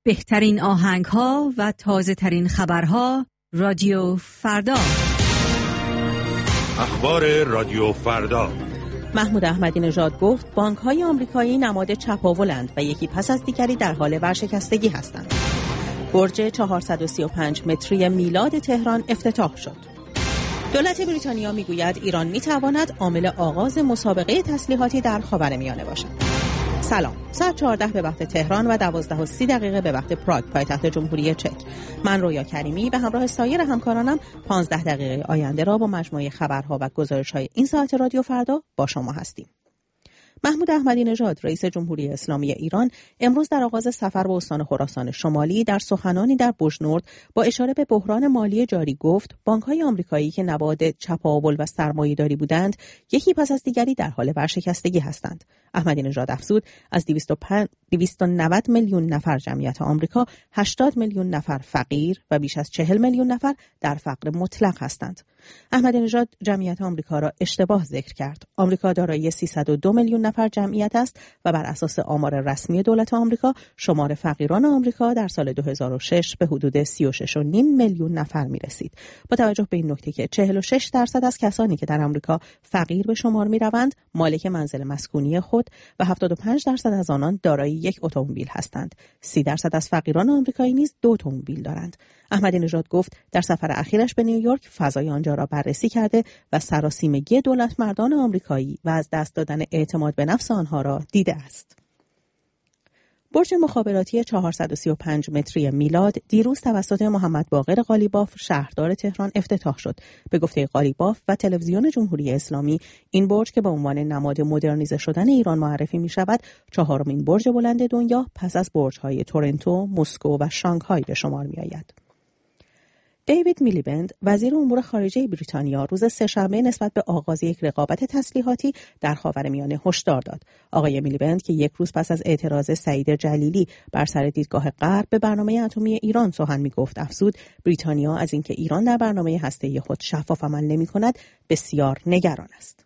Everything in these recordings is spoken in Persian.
بهترین آهنگ‌ها و تازه‌ترین خبرها رادیو فردا. اخبار رادیو فردا. محمود احمدی نژاد گفت بانک‌های آمریکایی نماد چپاولند و یکی پس از دیگری در حال ورشکستگی هستند. برج 435 متری میلاد تهران افتتاح شد. دولت بریتانیا میگوید ایران میتواند عامل آغاز مسابقه تسلیحاتی در خاورمیانه باشد. سلام، ساعت 14 به وقت تهران و 12:30 به وقت پراگ پایتخت جمهوری چک. من رویا کریمی به همراه سایر همکارانم 15 دقیقه آینده را با مجموعه خبرها و گزارش‌های این ساعت رادیو فردا با شما هستیم. محمود احمدی نژاد رئیس جمهوری اسلامی ایران امروز در آغاز سفر به استان خراسان شمالی در سخنانی در بوشنورد با اشاره به بحران مالی جاری گفت بانک‌های آمریکایی که نواد چپاول و سرمایه‌داری بودند یکی پس از دیگری در حال ورشکستگی هستند. احمدی نژاد افزود از 290 میلیون نفر جمعیت آمریکا 80 میلیون نفر فقیر و بیش از 40 میلیون نفر در فقر مطلق هستند. احمدی نژاد جمعیت آمریکا را اشتباه ذکر کرد. آمریکا دارای 302 میلیون نفر جمعیت است و بر اساس آمار رسمی دولت آمریکا شمار فقیران آمریکا در سال 2006 به حدود 36.5 میلیون نفر می‌رسید. با توجه به این نکته که 46% از کسانی که در آمریکا فقیر به شمار می‌روند مالک منزل مسکونی خود و 75% از آنان دارای یک اتومبیل هستند. 30% از فقیران آمریکایی نیز 2 اتومبیل دارند. احمدی نژاد گفت در سفر اخیرش به نیویورک فضای آنجا را بررسی کرده و سراسیمگی دولتمردان آمریکایی و از دست دادن اعتماد به نفس آنها را دیده است. برج مخابراتی 435 متری میلاد دیروز توسط محمد باقر قالیباف شهردار تهران افتتاح شد. به گفته قالیباف و تلویزیون جمهوری اسلامی این برج که به عنوان نماد مدرنیزه شدن ایران معرفی می شود 4مین برج بلند دنیا پس از برج‌های تورنتو، مسکو و شانگهای به شمار می آید. دیوید میلیبند وزیر امور خارجه بریتانیا روز سه‌شنبه نسبت به آغاز یک رقابت تسلیحاتی در خاورمیانه هشدار داد. آقای میلیبند که یک روز پس از اعتراض سعید جلیلی بر سر دیدگاه غرب به برنامه اتمی ایران سخن می‌گفت افزود بریتانیا از اینکه ایران در برنامه هسته‌ای خود شفاف عمل نمی‌کند بسیار نگران است.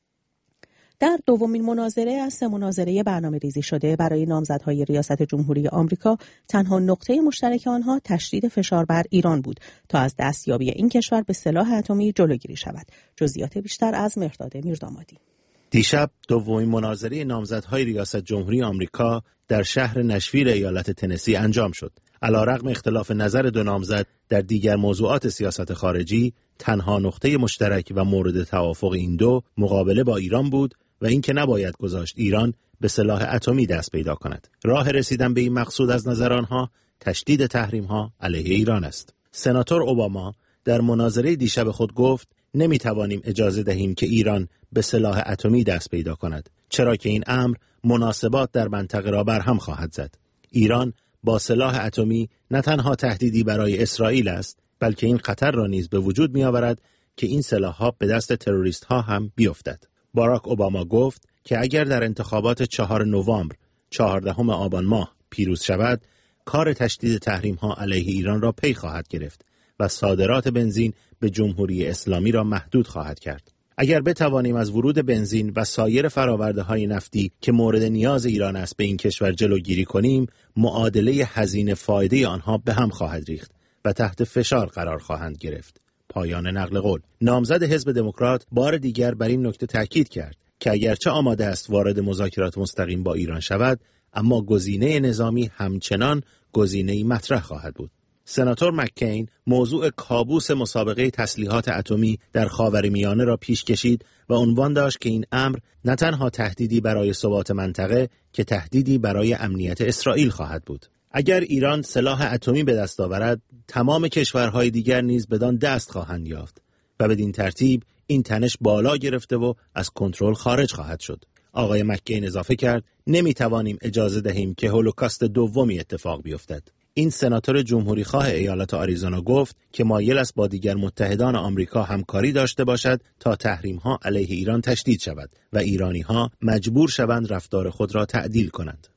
در دومین مناظره از 3 مناظره برنامه‌ریزی شده برای نامزدهای ریاست جمهوری آمریکا تنها نقطه مشترک آنها تشدید فشار بر ایران بود تا از دستیابی این کشور به سلاح اتمی جلوگیری شود. جزئیات بیشتر از مهرداد میردامادی. دیشب دومین مناظره نامزدهای ریاست جمهوری آمریکا در شهر نشویل ایالت تنسی انجام شد. علیرغم اختلاف نظر دو نامزد در دیگر موضوعات سیاست خارجی، تنها نقطه مشترک و مورد توافق این دو مقابله با ایران بود و اینکه نباید گذاشت ایران به سلاح اتمی دست پیدا کند. راه رسیدن به این مقصود از نظر آنها تشدید تحریم‌ها علیه ایران است. سناتور اوباما در مناظره دیشب خود گفت نمی‌توانیم اجازه دهیم که ایران به سلاح اتمی دست پیدا کند، چرا که این امر مناسبات در منطقه را برهم خواهد زد. ایران با سلاح اتمی نه تنها تهدیدی برای اسرائیل است، بلکه این خطر را نیز به وجود می‌آورد که این سلاح‌ها به دست تروریست‌ها هم بیفتد. باراک اوباما گفت که اگر در انتخابات 4 نوامبر 14 آبان ماه پیروز شود، کار تشدید تحریم‌ها علیه ایران را پی خواهد گرفت و صادرات بنزین به جمهوری اسلامی را محدود خواهد کرد. اگر بتوانیم از ورود بنزین و سایر فرآورده‌های نفتی که مورد نیاز ایران است به این کشور جلوگیری کنیم، معادله هزینه فایده آنها به هم خواهد ریخت و تحت فشار قرار خواهند گرفت. پایان نقل قول. نامزد حزب دموکرات بار دیگر بر این نکته تاکید کرد که اگرچه آماده است وارد مذاکرات مستقیم با ایران شود، اما گزینه نظامی همچنان گزینه‌ای مطرح خواهد بود. سناتور مککین موضوع کابوس مسابقه تسلیحات اتمی در خاورمیانه را پیش کشید و عنوان داشت که این امر نه تنها تهدیدی برای ثبات منطقه که تهدیدی برای امنیت اسرائیل خواهد بود. اگر ایران سلاح اتمی به دست آورد، تمام کشورهای دیگر نیز بدان دست خواهند یافت و بدین ترتیب این تنش بالا گرفته و از کنترل خارج خواهد شد. آقای مککین اضافه کرد نمیتوانیم اجازه دهیم که هولوکاست دومی اتفاق بیفتد. این سناتور جمهوری خواه ایالت آریزونا گفت که مایل است با دیگر متحدان آمریکا همکاری داشته باشد تا تحریم‌ها علیه ایران تشدید شود و ایرانی‌ها مجبور شوند رفتار خود را تعدیل کنند.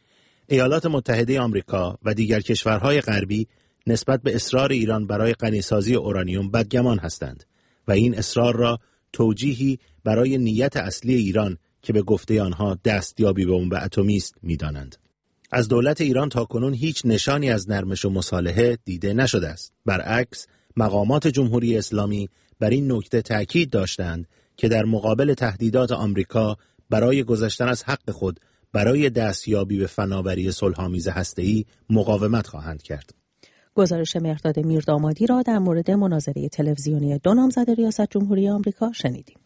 ایالات متحده آمریکا و دیگر کشورهای غربی نسبت به اصرار ایران برای غنیسازی اورانیوم بدگمان هستند و این اصرار را توجیهی برای نیت اصلی ایران که به گفته آنها دستیابی به بمب اتمی است می‌دانند. از دولت ایران تاکنون هیچ نشانی از نرمش و مصالحه دیده نشده است. برعکس، مقامات جمهوری اسلامی بر این نکته تأکید داشتند که در مقابل تهدیدات آمریکا برای گذشتن از حق خود برای دستیابی به فناوری صلح‌آمیز هسته‌ای مقاومت خواهند کرد. گزارش مهرداد میردامادی را در مورد مناظره تلویزیونی دو نامزد ریاست جمهوری آمریکا شنیدیم.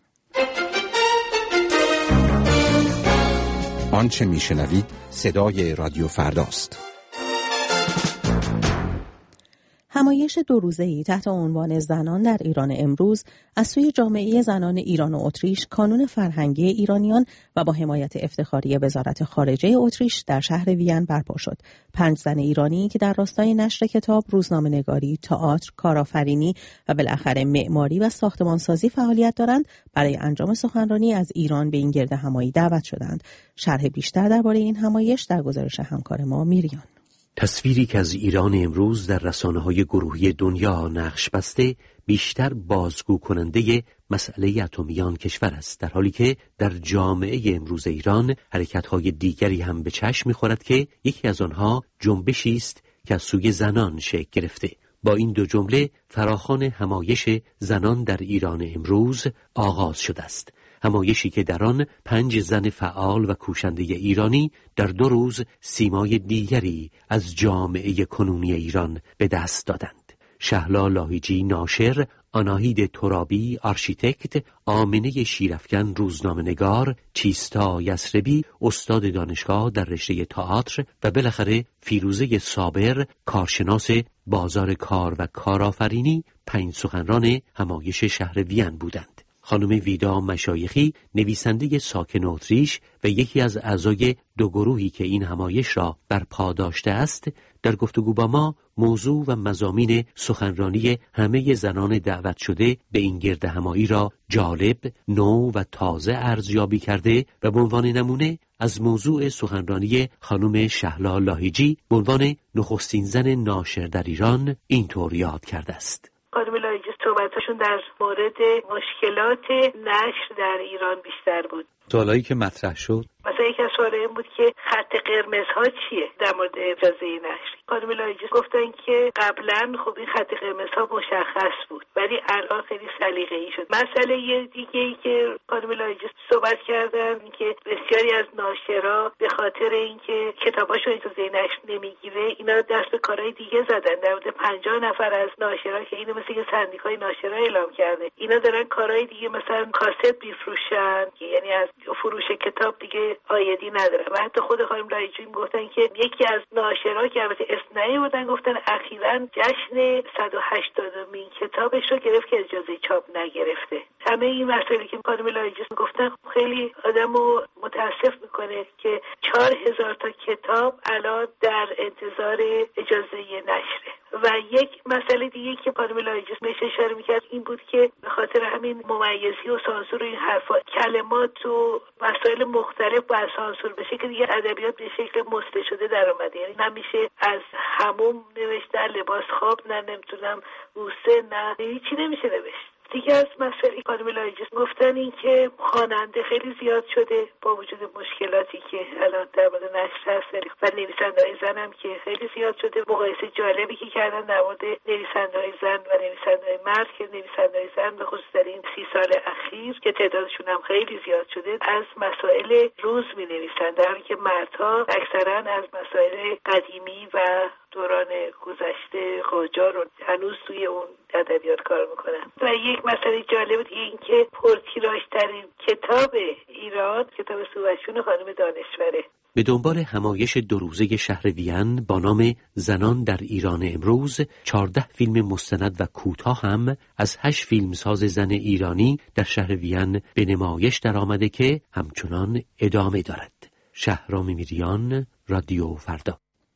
آنچه میشنوید صدای رادیو فرداست. همایش 2 روزه‌ای تحت عنوان زنان در ایران امروز از سوی جامعه زنان ایران و اتریش، کانون فرهنگی ایرانیان و با حمایت افتخاری وزارت خارجه اتریش در شهر وین برپا شد. 5 زن ایرانی که در راستای نشر کتاب، روزنامه‌نگاری، تئاتر، کارآفرینی و بالاخره معماری و ساختمانسازی فعالیت دارند، برای انجام سخنرانی از ایران به این گرد همایی دعوت شدند. شرح بیشتر درباره این همایش در گزارش همکار ما میریان. تصویری که از ایران امروز در رسانه‌های گروهی دنیا نقش بسته، بیشتر بازگو کننده مسئله اتمیان کشور است، در حالی که در جامعه امروز ایران حرکت‌های دیگری هم به چشم می‌خورد که یکی از آنها جنبشی است که از سوی زنان شکل گرفته. با این 2 جمله فراخوان همایش زنان در ایران امروز آغاز شده است. همایشی که در آن 5 زن فعال و کوشنده ایرانی در 2 روز سیمای دیگری از جامعه کنونی ایران به دست دادند. شهلا لاهیجی ناشر، آناهید ترابی آرشیتکت، آمنه شیرافکن روزنامه‌نگار، چیستا یسربی استاد دانشگاه در رشته تئاتر و بالاخره فیروزه صابر کارشناس بازار کار و کارآفرینی 5 سخنران همایش شهر وین بودند. خانم ویدا مشایخی، نویسنده ساکن اتریش و یکی از اعضای 2 گروهی که این همایش را برپا داشته است، در گفتگو با ما موضوع و مضامین سخنرانی همه زنان دعوت شده به این گرد همایی را جالب، نو و تازه ارزیابی کرده و به عنوان نمونه از موضوع سخنرانی خانم شهلا لاهیجی به عنوان نخستین زن ناشر در ایران اینطور یاد کرده است. خانم لاهیجی صحبتشون در مورد مشکلات نشر در ایران بیشتر بود. سوالایی که مطرح شد مثلا یکی از سوال‌ها این بود که خط قرمزها چیه در مورد اجازه نشر. خانم لاهیجی گفتن که قبلا خب این خط قرمزها مشخص بود ولی الان خیلی سلیقه‌ای شد. مسئله دیگه‌ای که خانم لاهیجی صحبت کردن که بسیاری از ناشرا به خاطر اینکه کتاباشون اجازه نشر نمیگیره، اینا دست به کارهای دیگه زدن. در مورد 50 نفر از ناشرا که اینو مثل یه سندیکای ناشرا اعلام کرده، اینا دارن کارهای دیگه مثلا کاست میفروشن، یعنی از فروش کتاب دیگه عایدی نداره. و حتی خود خانم لاهیجی گفتن که یکی از ناشرا که البته اسم نیاوردن، گفتن اخیراً جشن 180مین کتابش رو گرفت که اجازه چاپ نگرفته. همه این مسائلی که خانم لاهیجی گفتن خیلی آدمو متاسف میکنه که 4000 تا کتاب الان در انتظار اجازه نشره. و یک مسئله دیگه که خانم لاهیجی بهش اشاره میکرد این بود که به خاطر همین ممیزی و سانسور و این حرفا کلمات و مسائل مختلف باید سانسور بشه که دیگه ادبیات به شکل مسته شده در اومده. یعنی نمیشه از حموم نوشتن، لباس خواب نه، نمیتونم بوسه نه، هیچی نمیشه نوشت. دیگه از مسئله خانم لاهیجی گفتن این که خواننده خیلی زیاد شده با وجود مشکلاتی که الان در مورد نشر هست و نویسنده‌های زن هم که خیلی زیاد شده. مقایسه جالبی که کردن در مورد نویسنده‌های زن و نویسنده‌های مرد که نویسنده‌های زن به خصوص در این 30 سال اخیر که تعدادشون هم خیلی زیاد شده از مسائل روز می‌نویسن، در حالی که مردها اکثرا از مسائل قدیمی و دوران گذشته قاجار رو هنوز توی اون ادبیات کار میکنن. و یک مسئله جالب دیگه این که پرتیراژترین کتاب ایران کتاب صحبتشون خانم دانشوره. به دنبال همایش 2 روزه شهر وین با نام زنان در ایران امروز، 14 فیلم مستند و کوتاه هم از 8 فیلمساز زن ایرانی در شهر وین به نمایش در آمده که همچنان ادامه دارد. شهرام میریان، رادیو فردا.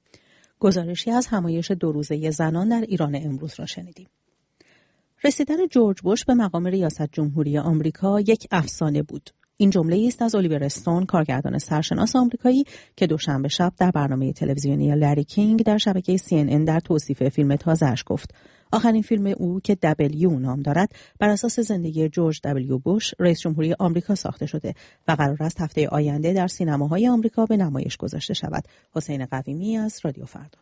گزارشی از همایش 2 روزه زنان در ایران امروز را شنیدیم. رسیدن جورج بوش به مقام ریاست جمهوری آمریکا یک افسانه بود. این جمله است از الیور استون، کارگردان سرشناس آمریکایی که دوشنبه شب در برنامه تلویزیونی لری کینگ در شبکه CNN در توصیف فیلم تازه‌اش گفت. آخرین فیلم او که W نام دارد بر اساس زندگی جورج W بوش رئیس جمهوری آمریکا ساخته شده و قرار است هفته آینده در سینماهای آمریکا به نمایش گذاشته شود. حسین قویمی از رادیو فردا.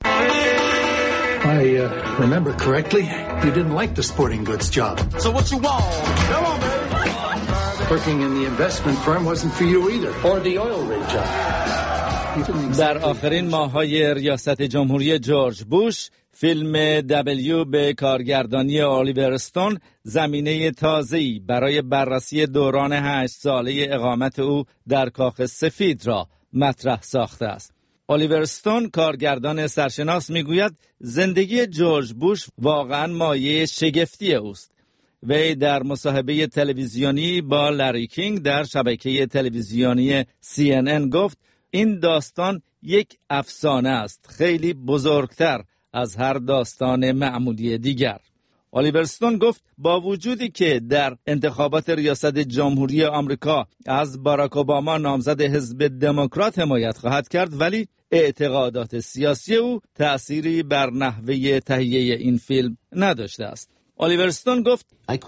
I remember correctly, you didn't like the sporting goods job. So what you want? Come on, baby. Working in the investment firm wasn't for you either. Or the oil rig job. در آخرین ماه‌های ریاست جمهوری جورج بوش، فیلم W به کارگردانی الیور استون زمینه تازه‌ای برای بررسی دوران 8 ساله اقامت او در کاخ سفید را مطرح ساخته است. الیور استون، کارگردان سرشناس، میگوید زندگی جورج بوش واقعاً مایه شگفتی اوست. وی در مصاحبه تلویزیونی با لری کینگ در شبکه تلویزیونی CNN گفت این داستان یک افسانه است، خیلی بزرگتر از هر داستان معمولی دیگر. الیور استون گفت با وجودی که در انتخابات ریاست جمهوری آمریکا از باراک اوباما نامزد حزب دموکرات حمایت خواهد کرد، ولی اعتقادات سیاسی او تأثیری بر نحوه تهیه این فیلم نداشته است. الیور استون گفت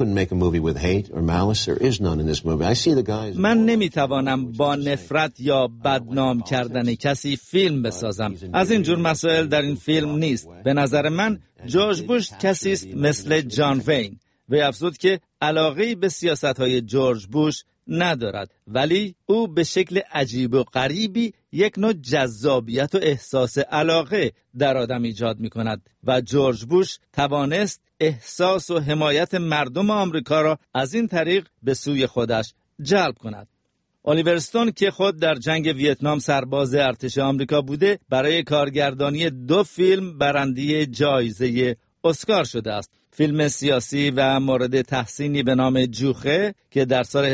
من نمیتوانم با نفرت یا بدنام کردن کسی فیلم بسازم. از این جور مسائل در این فیلم نیست. به نظر من جورج بوش کسی است مثل جان وین. و افزود که علاقه‌ای به سیاست‌های جورج بوش ندارد، ولی او به شکل عجیب و غریبی یک نوع جذابیت و احساس علاقه در آدم ایجاد می‌کند و جورج بوش توانست احساس و حمایت مردم آمریکا را از این طریق به سوی خودش جلب کند. الیور استون که خود در جنگ ویتنام سرباز ارتش آمریکا بوده، برای کارگردانی 2 فیلم برنده جایزه اسکار شده است. فیلم سیاسی و مورد تحسینی به نام جوخه که در سال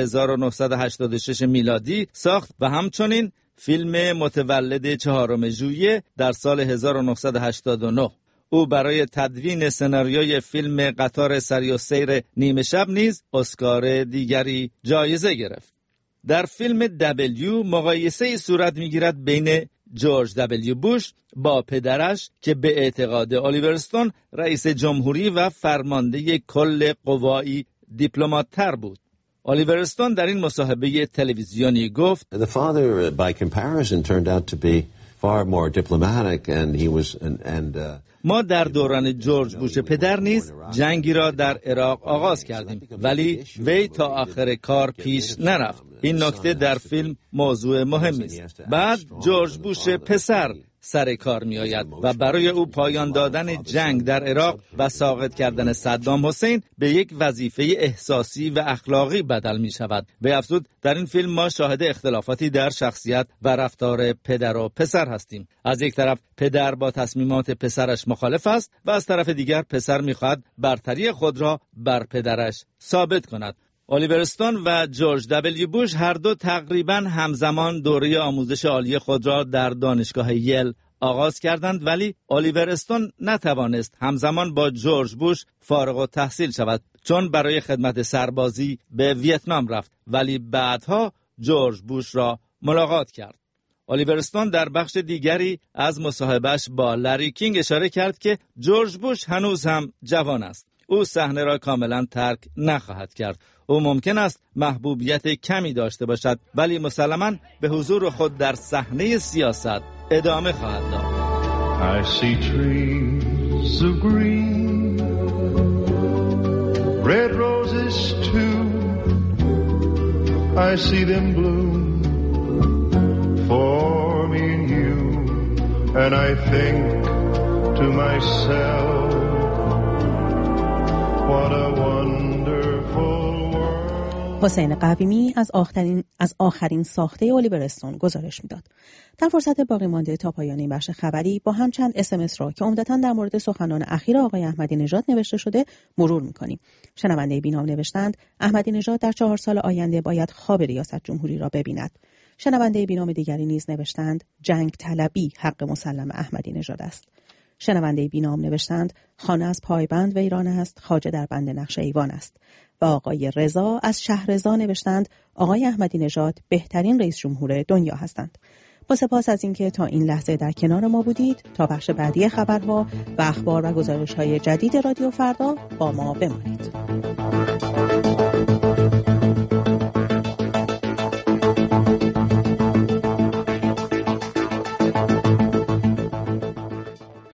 1986 میلادی ساخت و همچنین فیلم متولد 4 ژوئیه در سال 1989. او برای تدوین سناریوی فیلم قطار سری و سیر نیمه شب نیز اسکار دیگری جایزه گرفت. در فیلم W مقایسه‌ای صورت می‌گیرد بین جورج W بوش با پدرش که به اعتقاد الیور استون رئیس جمهوری و فرمانده کل قوای دیپلمات‌تر بود. الیور استون در این مصاحبه تلویزیونی گفت The father by comparison turned out to be far more diplomatic and he was ما در دوران جورج بوش پدر نیز جنگی را در عراق آغاز کردیم، ولی وی تا آخر کار پیش نرفت. این نکته در فیلم موضوع مهمی است. بعد جورج بوش پسر سر کار می آید و برای او پایان دادن جنگ در عراق و ساقط کردن صدام حسین به یک وظیفه احساسی و اخلاقی بدل می شود. به افزود در این فیلم ما شاهد اختلافاتی در شخصیت و رفتار پدر و پسر هستیم. از یک طرف پدر با تصمیمات پسرش مخالف است و از طرف دیگر پسر می خواهد برتری خود را بر پدرش ثابت کند. الیور استون و جورج W بوش هر دو تقریباً همزمان دوره آموزش عالی خود را در دانشگاه یل آغاز کردند، ولی الیور استون نتوانست همزمان با جورج بوش فارغ التحصیل شود، چون برای خدمت سربازی به ویتنام رفت، ولی بعدها جورج بوش را ملاقات کرد. الیور استون در بخش دیگری از مصاحبهش با لری کینگ اشاره کرد که جورج بوش هنوز هم جوان است. او صحنه را کاملا ترک نخواهد کرد. او ممکن است محبوبیت کمی داشته باشد، ولی مسلماً به حضور خود در صحنه سیاست ادامه خواهد داد. I see trees of green, red roses too. I see them bloom for me and you, and I think to myself, what a wonderful world. حسین قویمی از آخرین ساخته الیور استون گزارش میداد. در فرصت باقی مانده تا پایان این بخش خبری با هم چند SMS را که عمدتاً در مورد سخنان اخیر آقای احمدی نژاد نوشته شده مرور می‌کنیم. شنونده بینام نوشتند احمدی نژاد در 4 سال آینده باید خواب ریاست جمهوری را ببیند. شنونده بینام دیگری نیز نوشتند جنگ طلبی حق مسلم احمدی نژاد است. شنونده بینام نوشتند خانه از پایبند ویران است، خواجه در بند نقش ایوان است. و آقای رضا از شهرضا نوشتند آقای احمدی نژاد بهترین رئیس جمهور دنیا هستند. با سپاس از اینکه تا این لحظه در کنار ما بودید. تا بخش بعدی خبرها و اخبار و گزارش‌های جدید رادیو فردا با ما بمانید.